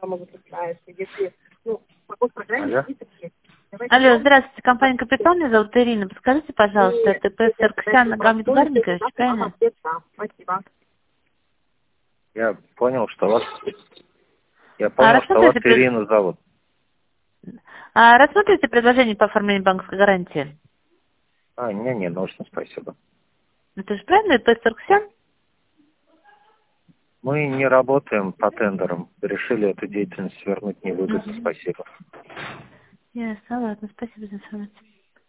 Алло, здравствуйте, компания Капитон, меня зовут Ирина. Подскажите, пожалуйста, это ПС Сарксян Гамит Гарникович, правильно? Я понял, что вас... Я понял, что вас Ирина зовут. Рассмотрите предложение по оформлению банковской гарантии? Мне не нужно, спасибо. Это же правильно, ПС Сарксян? Мы не работаем по тендерам. Решили эту деятельность свернуть, не выгодно, спасибо. Ясно, ладно, спасибо за информацию.